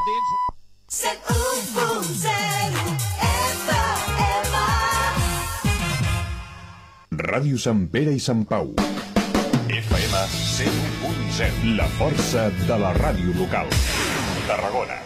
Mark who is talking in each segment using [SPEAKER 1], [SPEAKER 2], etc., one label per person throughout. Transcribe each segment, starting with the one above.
[SPEAKER 1] Ràdio Sant Pere i Sant Pau. FM 101.0. La força de la ràdio local. Tarragona.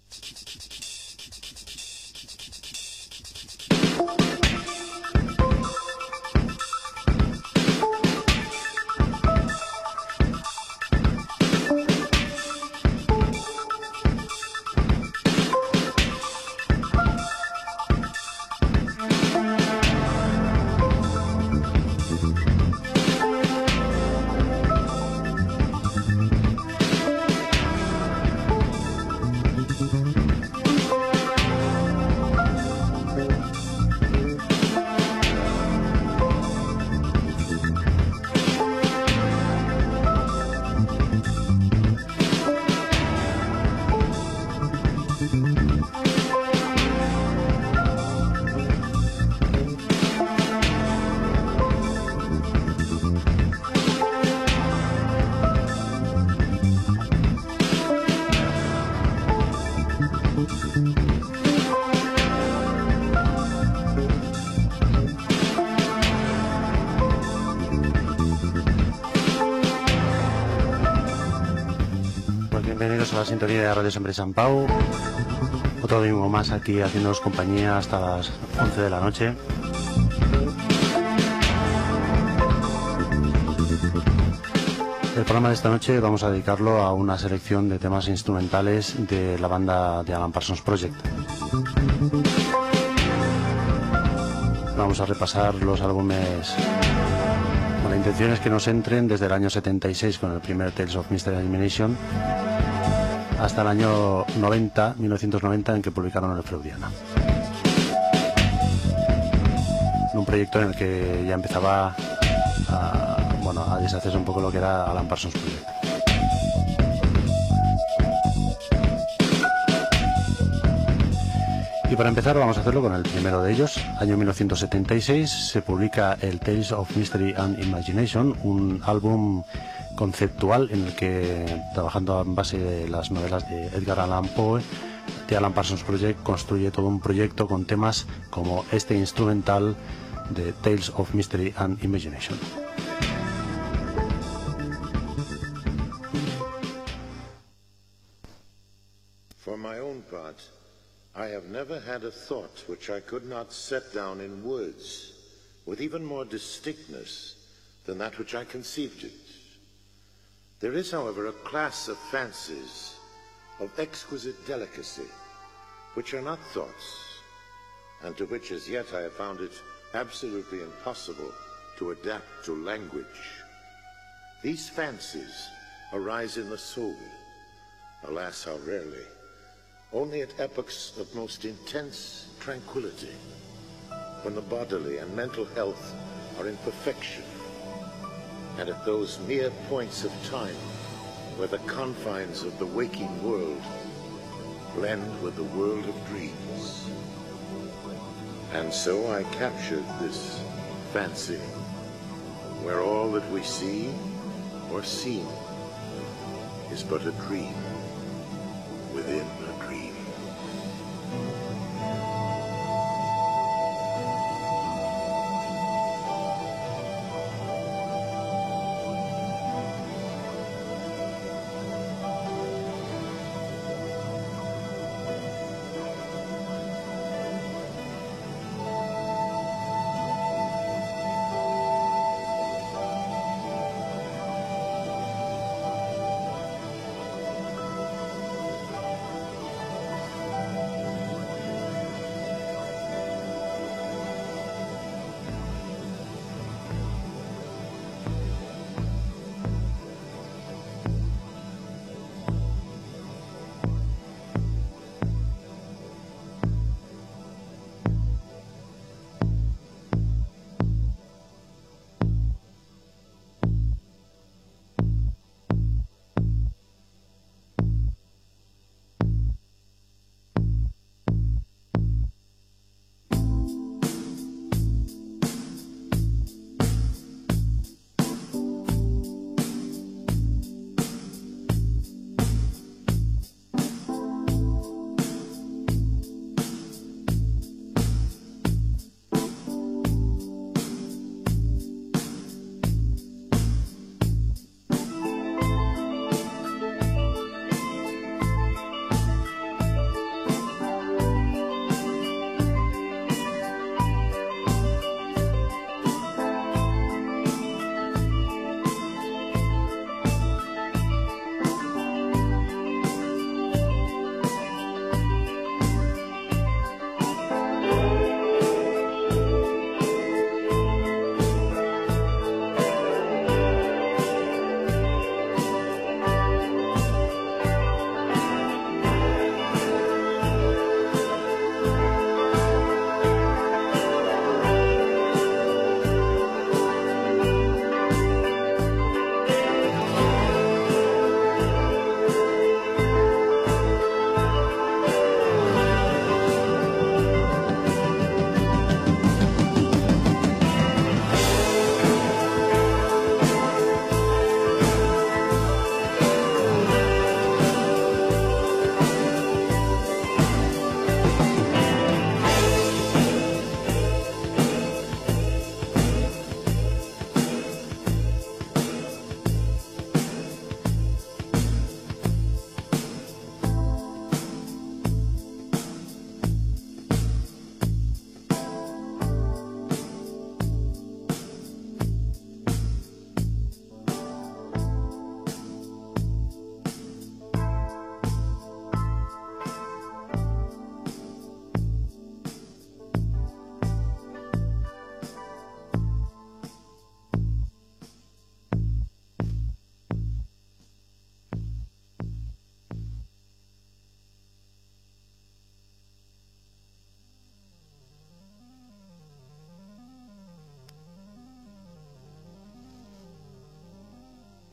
[SPEAKER 2] Bienvenidos a la sintonía de Radio Sant Pere i Sant Pau. Otro domingo más aquí haciéndonos compañía hasta las 11 de la noche. El programa de esta noche vamos a dedicarlo a una selección de temas instrumentales de la banda de Alan Parsons Project. Vamos a repasar los álbumes. La intención es que nos entren desde el año 76 con el primer Tales of Mystery and Imagination hasta el año 1990 en que publicaron el Freudiana. Un proyecto en el que ya empezaba a deshacerse un poco lo que era Alan Parsons Project. Y para empezar vamos a hacerlo con el primero de ellos. Año 1976 se publica el Tales of Mystery and Imagination, un álbum conceptual en el que, trabajando en base de las novelas de Edgar Allan Poe, de Alan Parsons Project construye todo un proyecto con temas como este instrumental de Tales of Mystery and Imagination.
[SPEAKER 3] For my own part, I have never had a thought which I could not set down in words with even more distinctness than that which I conceived it. There is, however, a class of fancies of exquisite delicacy which are not thoughts, and to which as yet I have found it absolutely impossible to adapt to language. These fancies arise in the soul, alas, how rarely, only at epochs of most intense tranquility, when the bodily and mental health are in perfection, and at those mere points of time where the confines of the waking world blend with the world of dreams. And so I captured this fancy, where all that we see or seem is but a dream within a dream.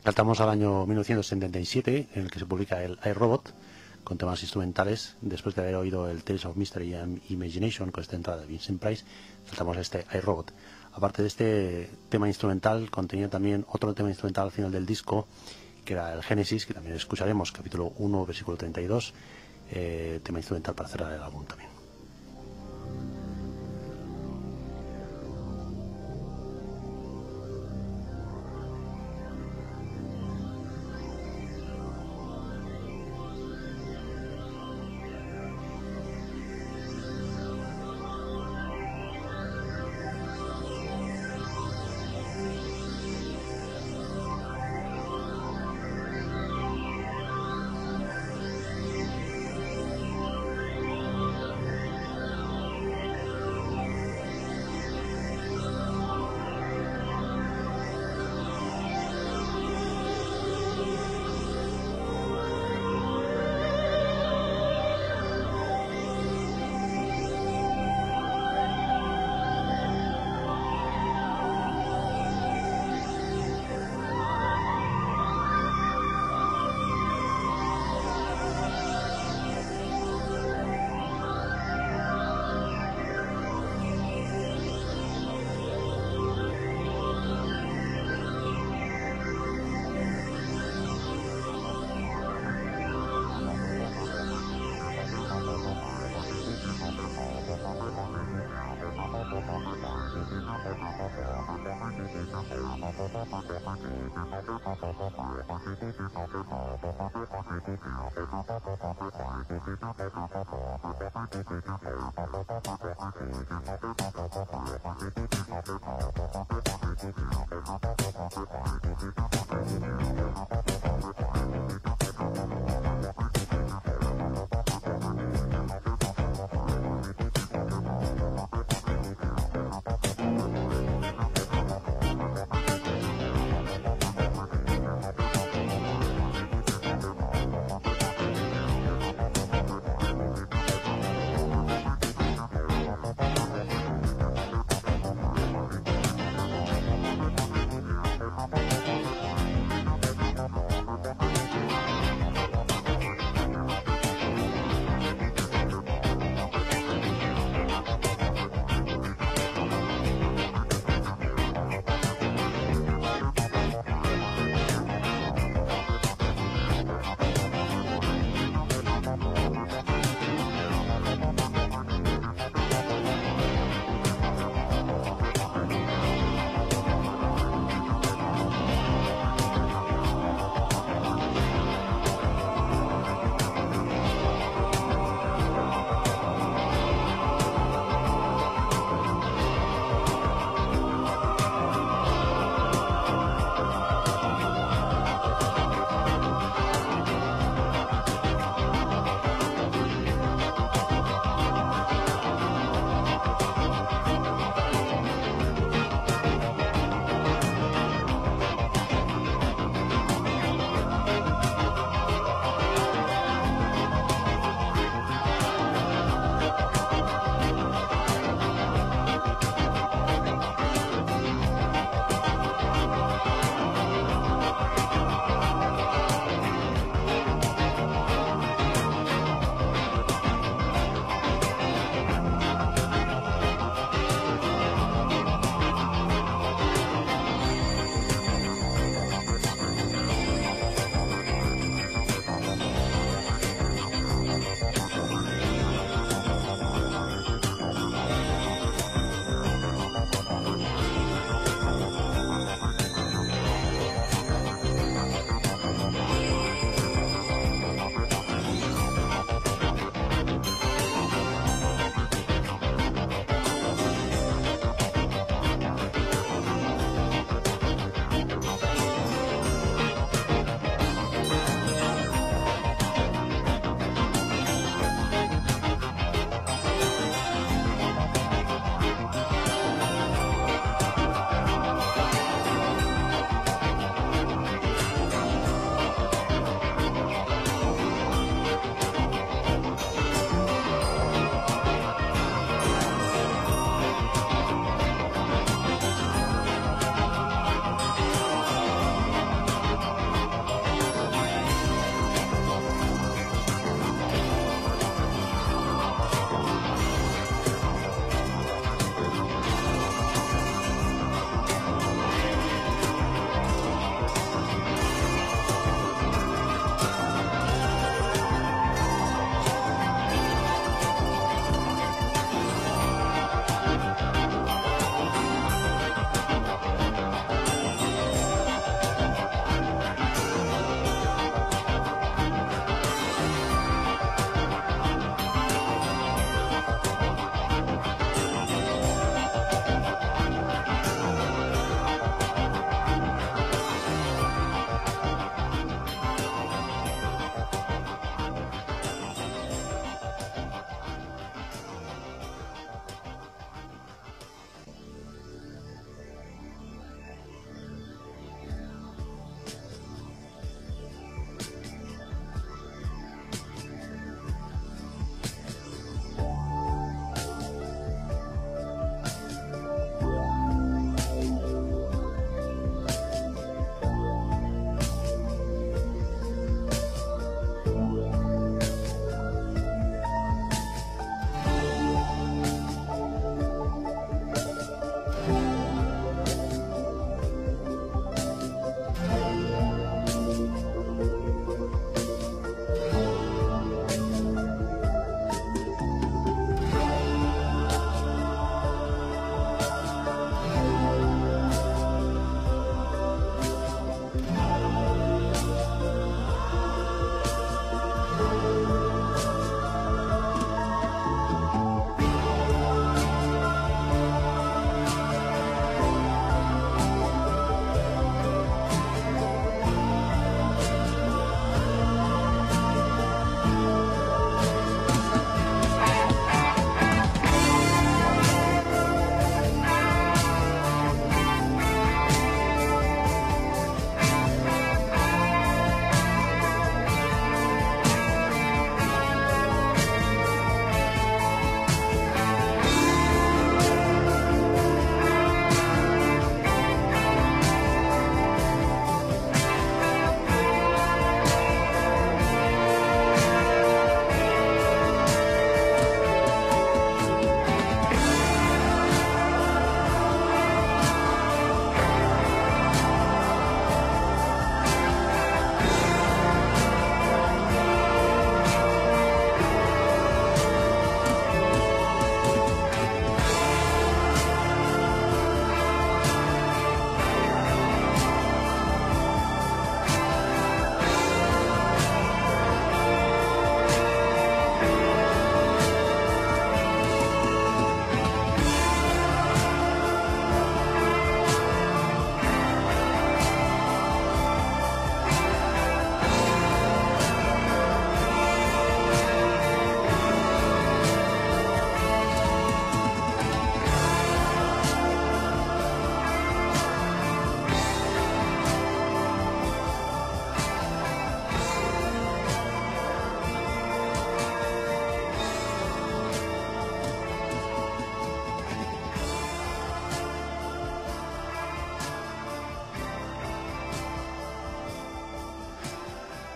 [SPEAKER 2] Saltamos al año 1977, en el que se publica el iRobot, con temas instrumentales. Después de haber oído el Tales of Mystery and Imagination, con esta entrada de Vincent Price, saltamos a este iRobot. Aparte de este tema instrumental, contenía también otro tema instrumental al final del disco, que era el Génesis, que también escucharemos, capítulo 1, versículo 32, tema instrumental para cerrar el álbum también.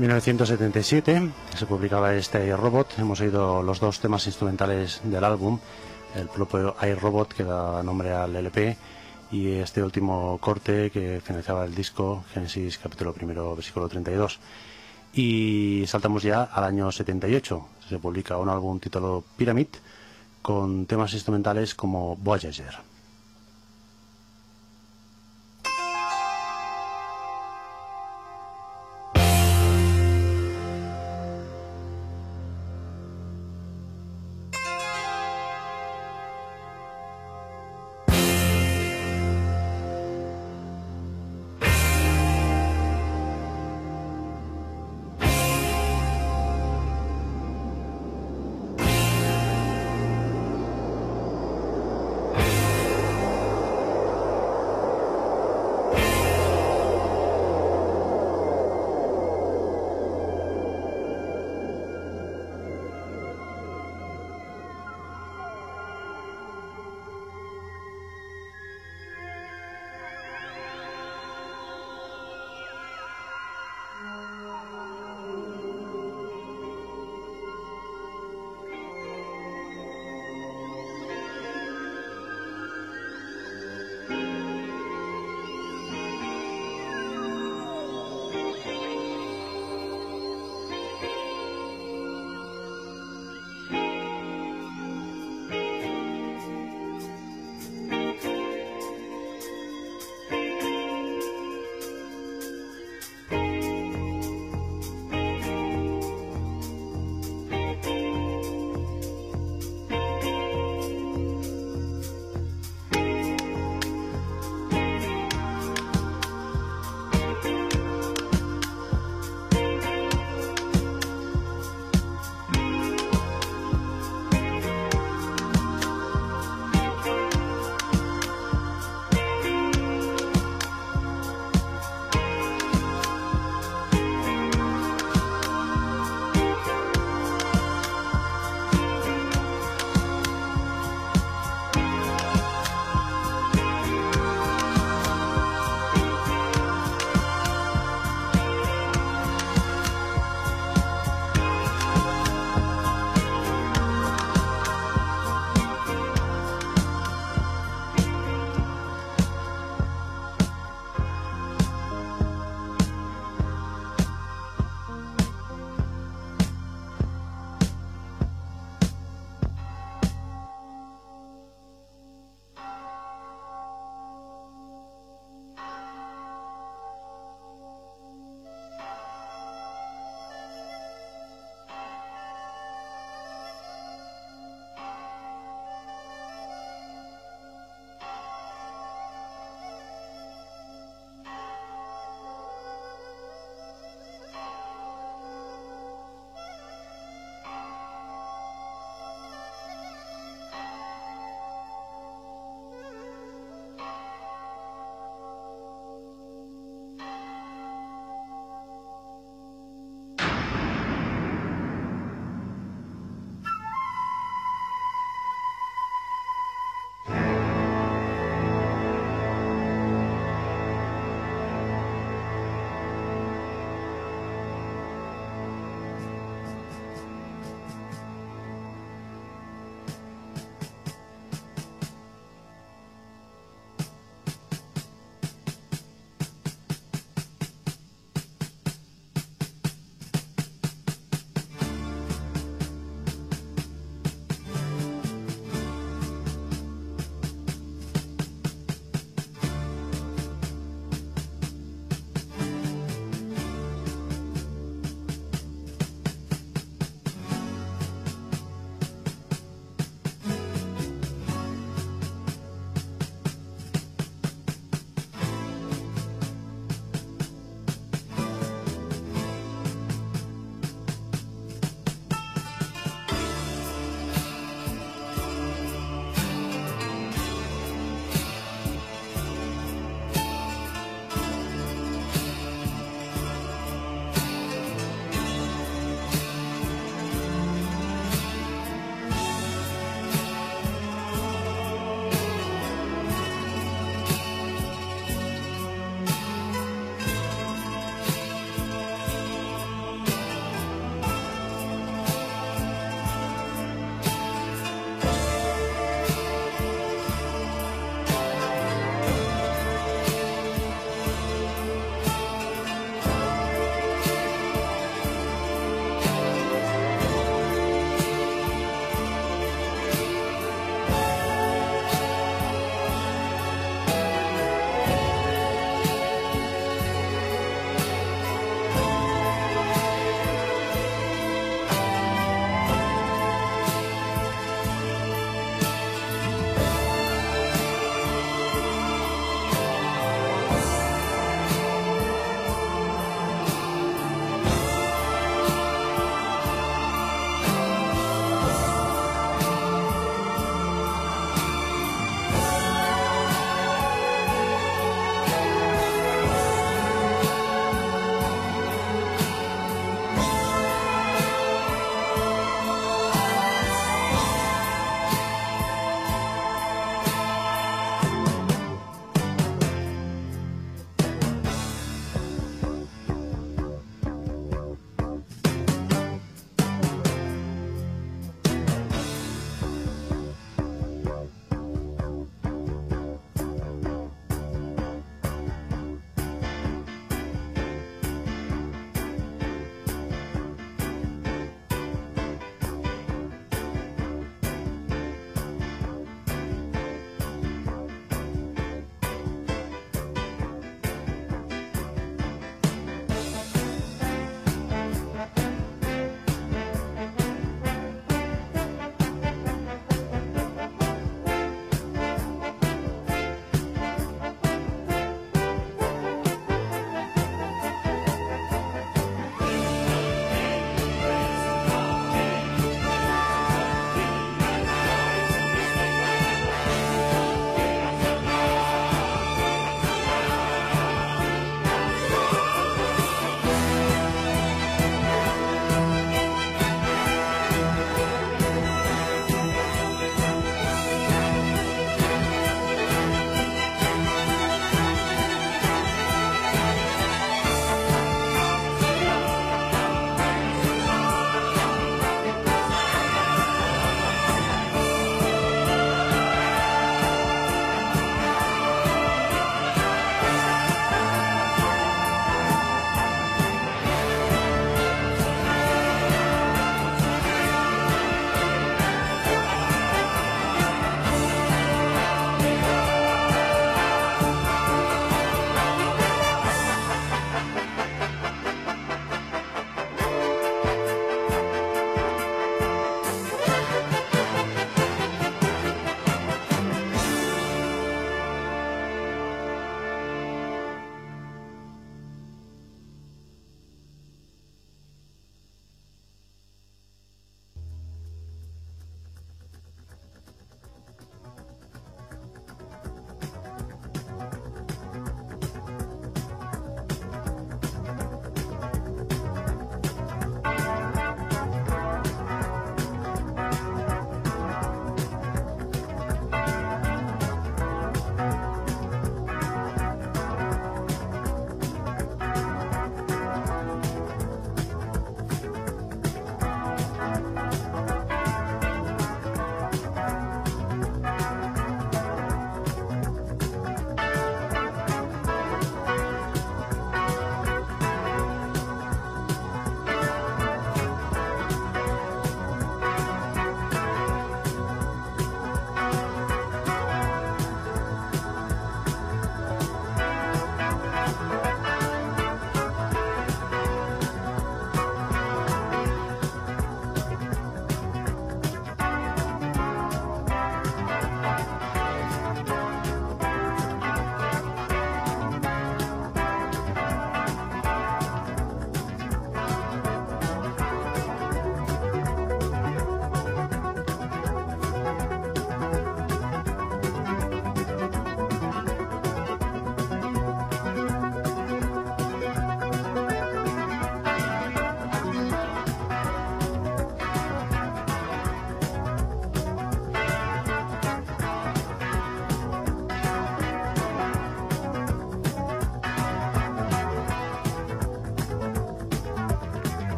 [SPEAKER 2] 1977 se publicaba este iRobot. Hemos oído los dos temas instrumentales del álbum, el propio iRobot que da nombre al LP y este último corte que finalizaba el disco, Génesis capítulo 1, versículo 32. Y saltamos ya al año 78. Se publica un álbum titulado Pyramid con temas instrumentales como Voyager.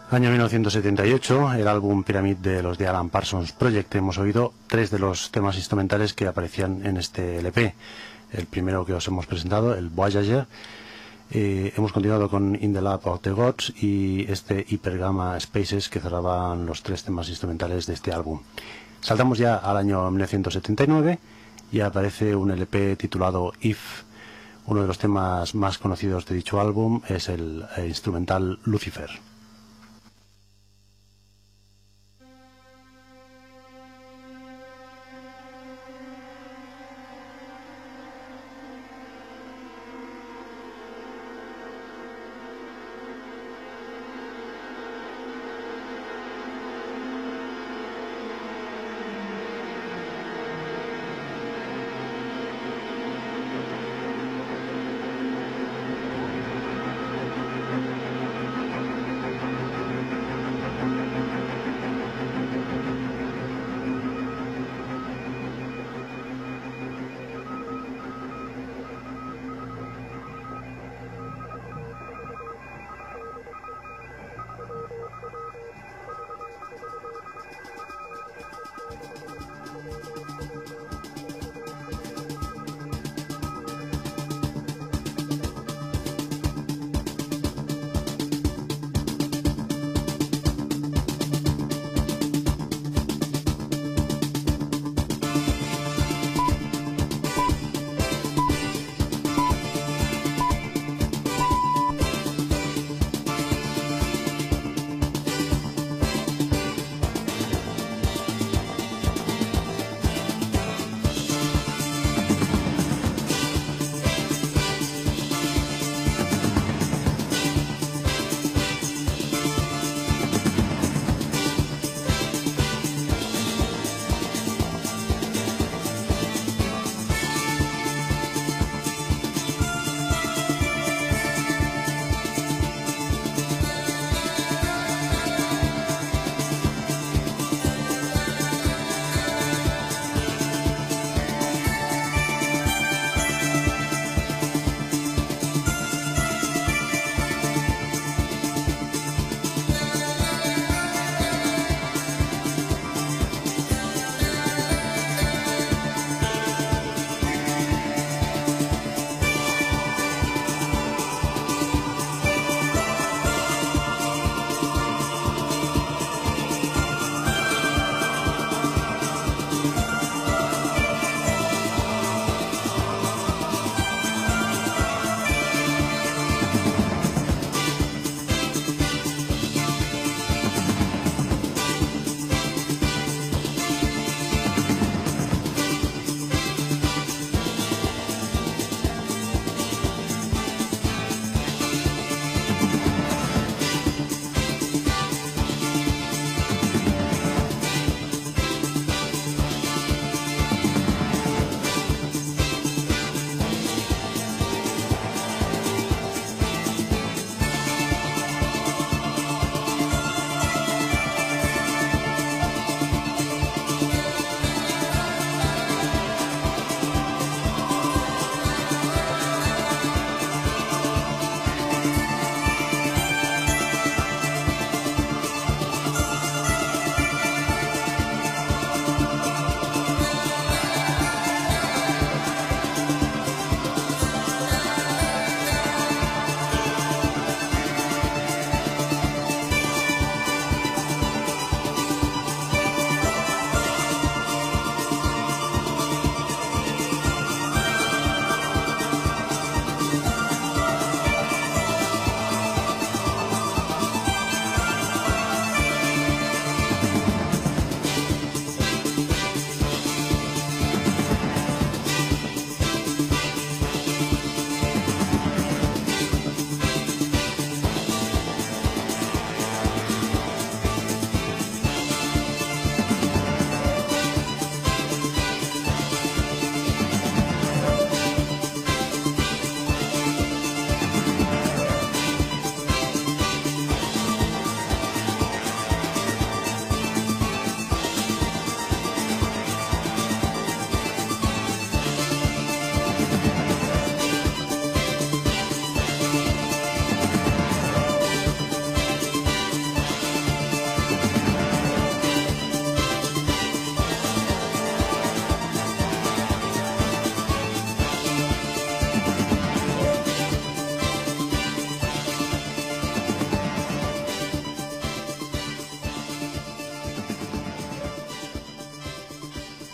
[SPEAKER 2] Año 1978, el álbum Pyramid de los de Alan Parsons Project. Hemos oído 3 de los temas instrumentales que aparecían en este LP. El primero que os hemos presentado, el Voyager. Hemos continuado con In the Lab of the Gods y este Hypergamma Spaces, que cerraban los 3 temas instrumentales de este álbum. Saltamos ya al año 1979 y aparece un LP titulado If. Uno de los temas más conocidos de dicho álbum es el instrumental Lucifer.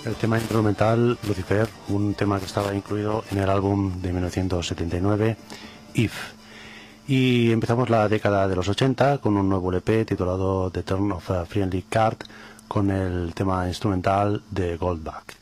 [SPEAKER 2] El tema instrumental, Lucifer, un tema que estaba incluido en el álbum de 1979, If. Y empezamos la década de los 80 con un nuevo LP titulado The Turn of a Friendly Card, con el tema instrumental de Goldback.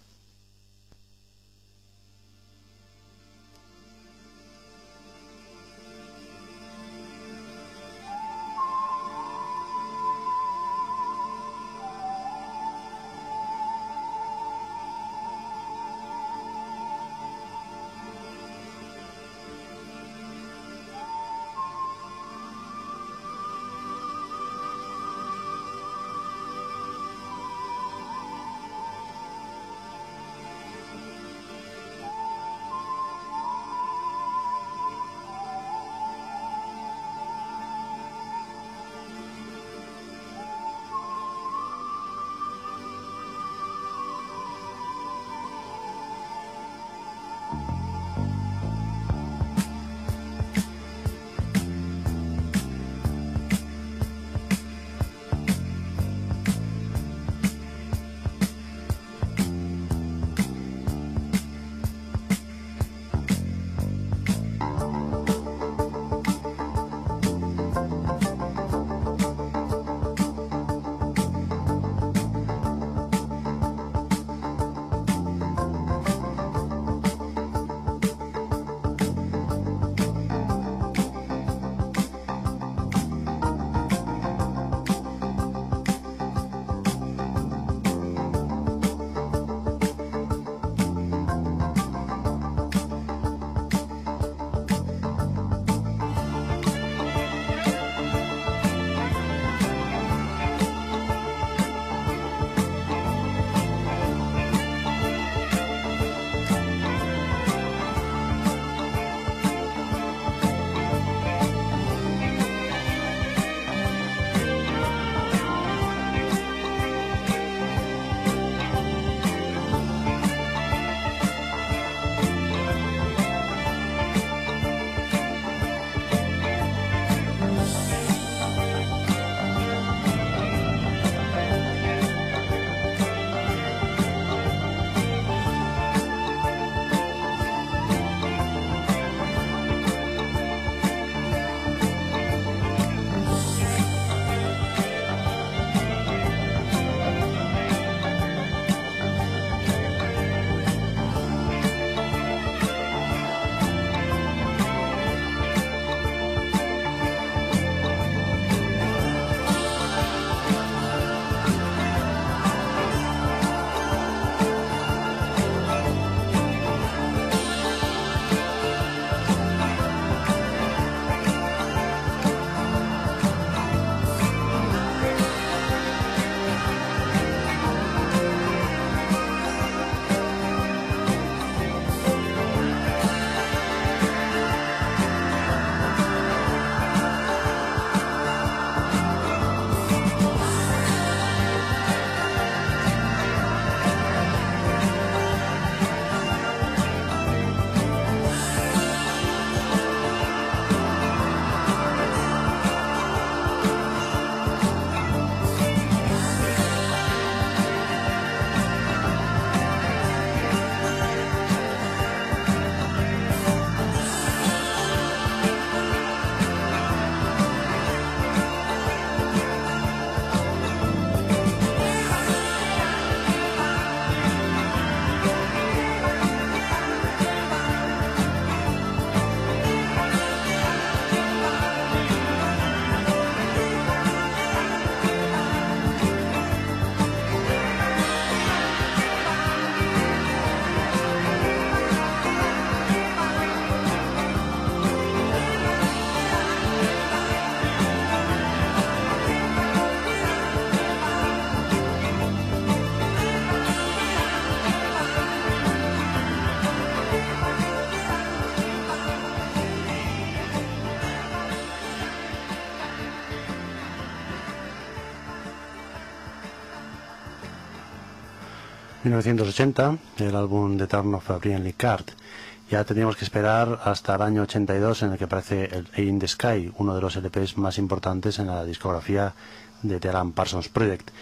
[SPEAKER 2] ...1980, el álbum The Turn of a Friendly Card. Ya teníamos que esperar hasta el año 82, en el que aparece el A in the Sky, uno de los LPs más importantes en la discografía de The Alan Parsons Project.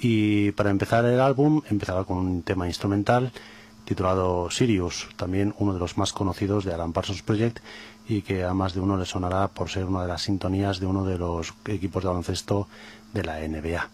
[SPEAKER 2] Y para empezar el álbum empezaba con un tema instrumental titulado Sirius, también uno de los más conocidos de Alan Parsons Project, y que a más de uno le sonará por ser una de las sintonías de uno de los equipos de baloncesto de la NBA.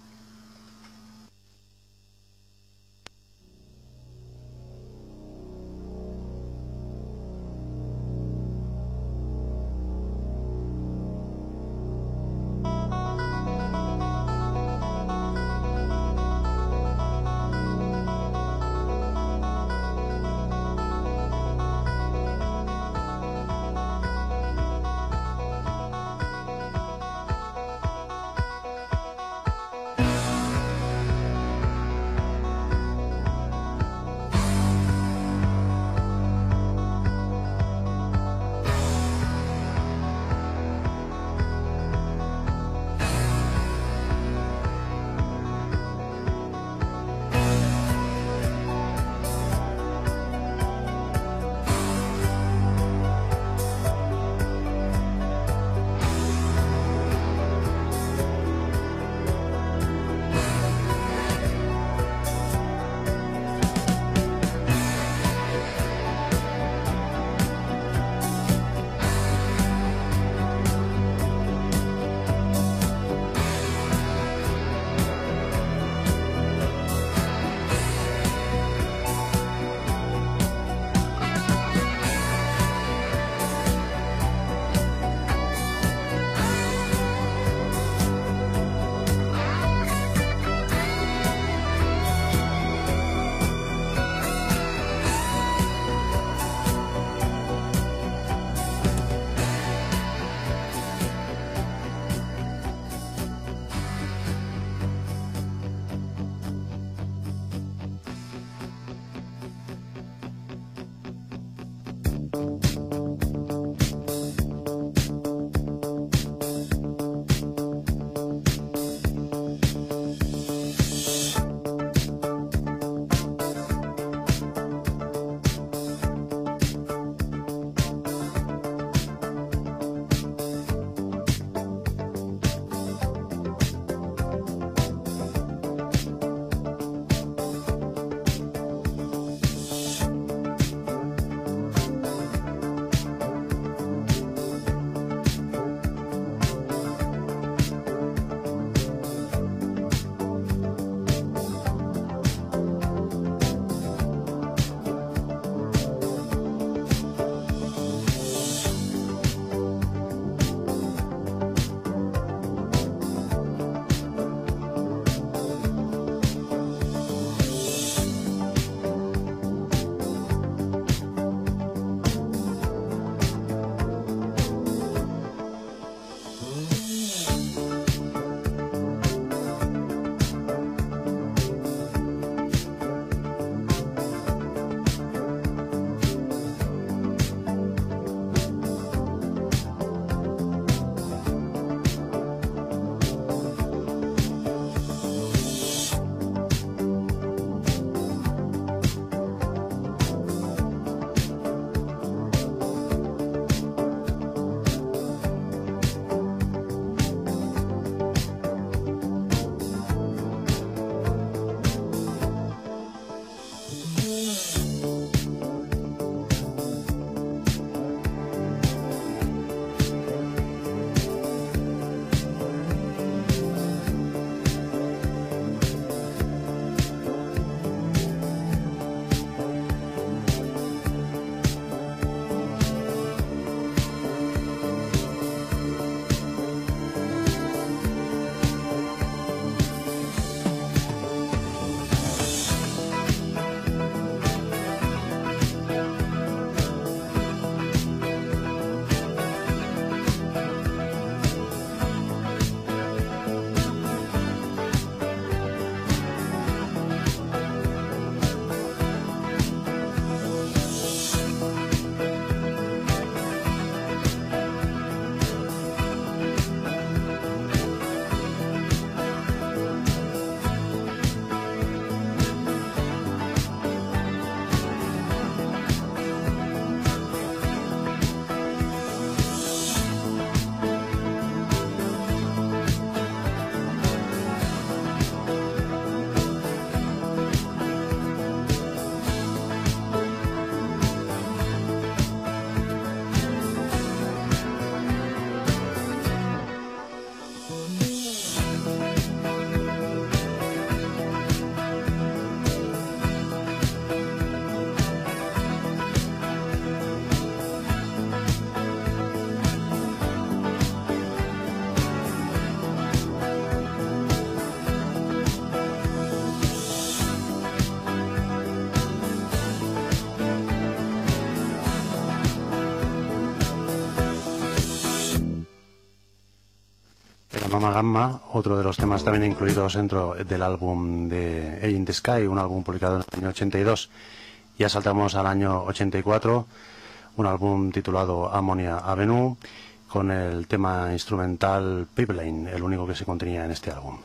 [SPEAKER 2] Gamma Gamma, otro de los temas también incluidos dentro del álbum de Age in the Sky, un álbum publicado en el año 82. Ya saltamos al año 84, un álbum titulado Ammonia Avenue, con el tema instrumental Pipeline, el único que se contenía en este álbum.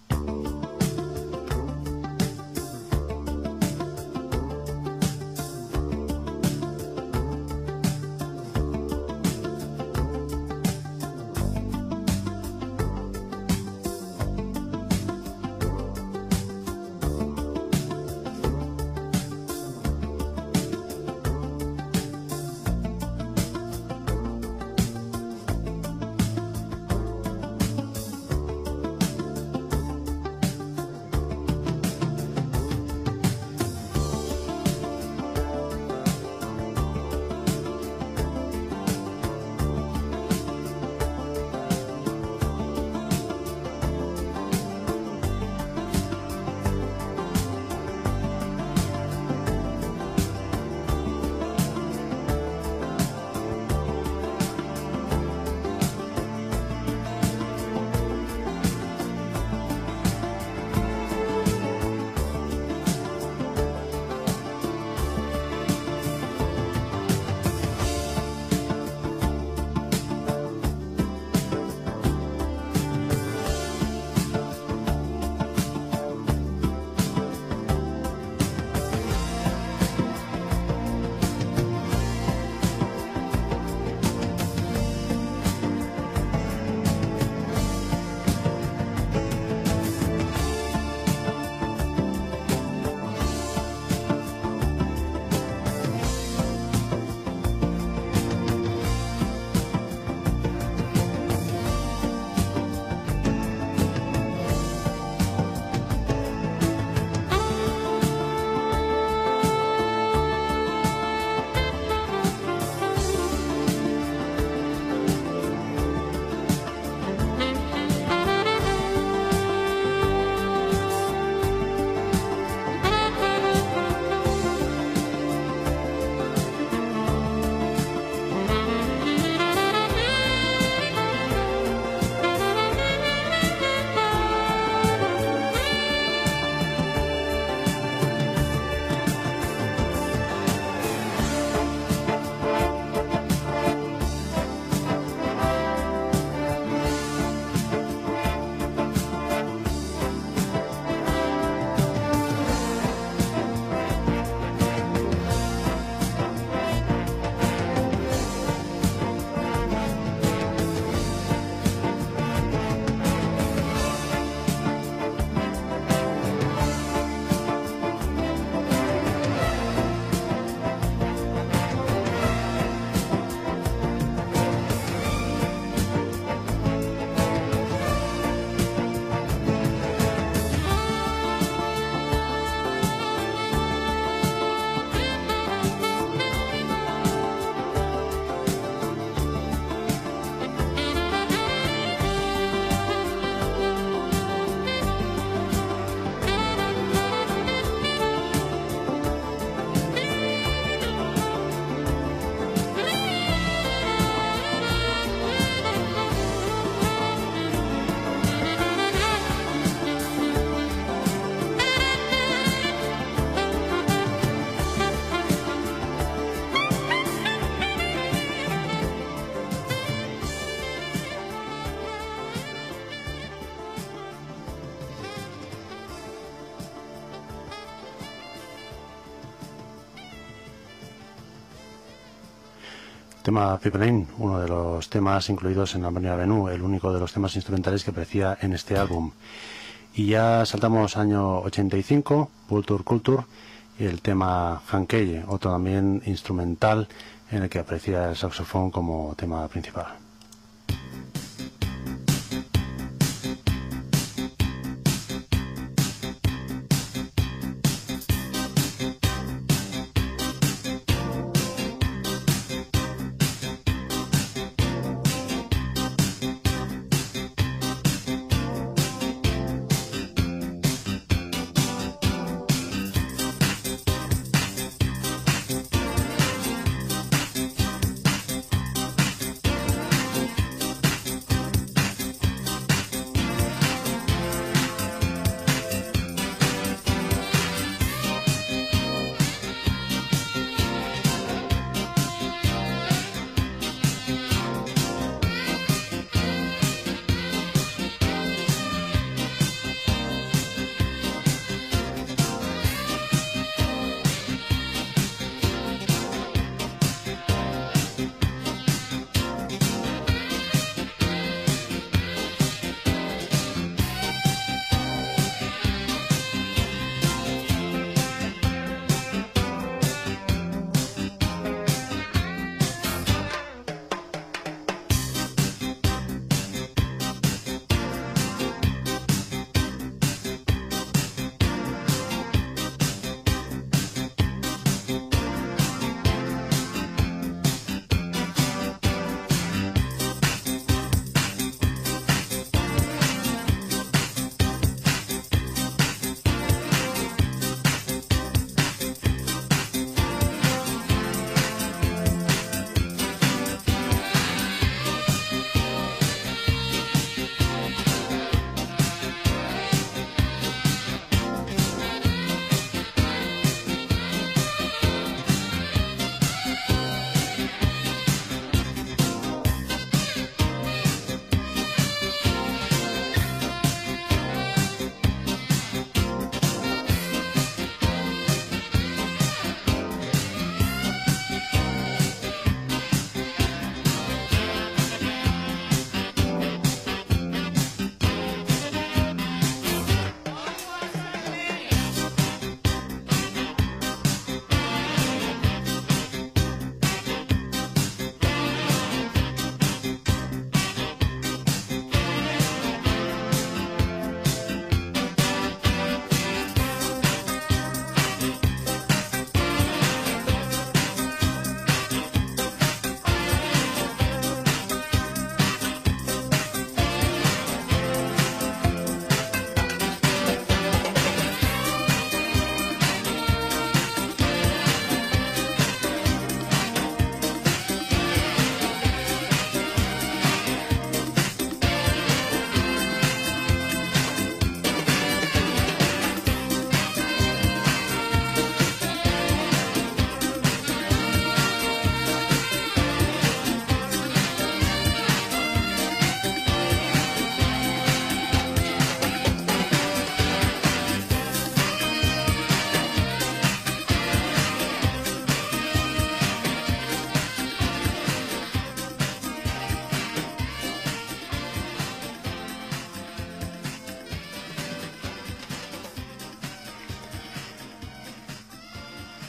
[SPEAKER 2] Tema Pipeline, uno de los temas incluidos en Ammonia Avenue, el único de los temas instrumentales que aparecía en este álbum. Y ya saltamos año 85, Culture, y el tema Hankeye, otro también instrumental en el que aparecía el saxofón como tema principal.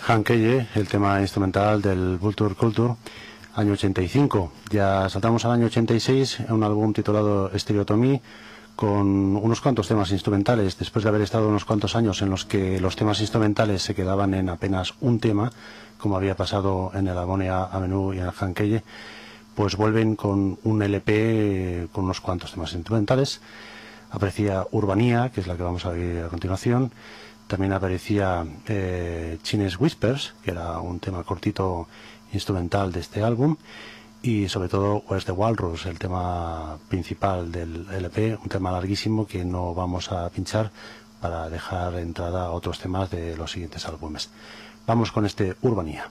[SPEAKER 2] Hank Keye, el tema instrumental del Vulture Culture, año 85. Ya saltamos al año 86, un álbum titulado Stereotomy, con unos cuantos temas instrumentales. Después de haber estado unos cuantos años en los que los temas instrumentales se quedaban en apenas un tema, como había pasado en el Ammonia Avenue y en el Hank Keye, pues vuelven con un LP con unos cuantos temas instrumentales. Aparecía Urbanía, que es la que vamos a ver a continuación. También aparecía Chinese Whispers, que era un tema cortito instrumental de este álbum. Y sobre todo Where's the Walrus, el tema principal del LP, un tema larguísimo que no vamos a pinchar para dejar entrada a otros temas de los siguientes álbumes. Vamos con este Urbanía.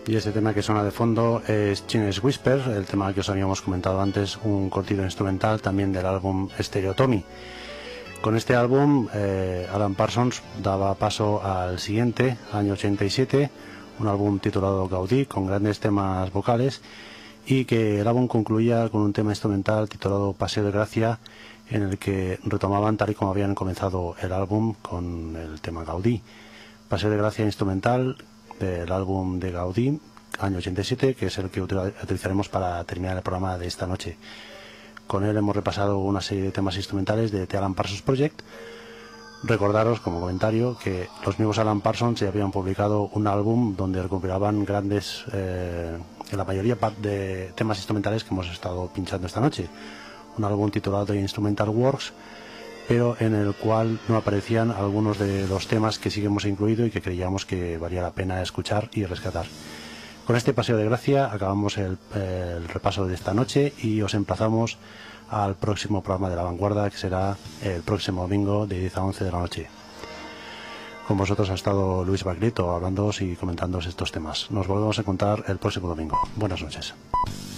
[SPEAKER 2] Y este tema que suena de fondo es Chinese Whisper, el tema que os habíamos comentado antes, un cortito instrumental también del álbum Stereotomy. Con este álbum Alan Parsons daba paso al siguiente, año 87, un álbum titulado Gaudí, con grandes temas vocales, y que el álbum concluía con un tema instrumental titulado Paseo de Gracia, en el que retomaban tal y como habían comenzado el álbum con el tema Gaudí. Paseo de Gracia instrumental del álbum de Gaudí, año 87, que es el que utilizaremos para terminar el programa de esta noche. Con él hemos repasado una serie de temas instrumentales de The Alan Parsons Project. Recordaros, como comentario, que los mismos Alan Parsons ya habían publicado un álbum donde recopilaban grandes, la mayoría de temas instrumentales que hemos estado pinchando esta noche. Un álbum titulado Instrumental Works, pero en el cual no aparecían algunos de los temas que sí que hemos incluido y que creíamos que valía la pena escuchar y rescatar. Con este paseo de gracia acabamos el repaso de esta noche y os emplazamos al próximo programa de La Vanguardia, que será el próximo domingo de 10 a 11 de la noche. Con vosotros ha estado Luis Baglietto hablándoos y comentándoos estos temas. Nos volvemos a encontrar el próximo domingo. Buenas noches.